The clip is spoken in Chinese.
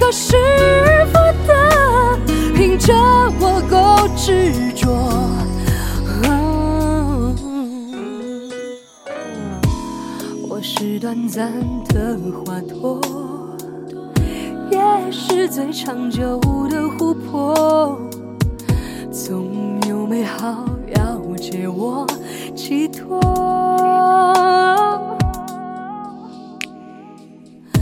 都是负的，凭着我够执着。我是短暂的花朵，也是最长久的琥珀，总有美好要借我寄托。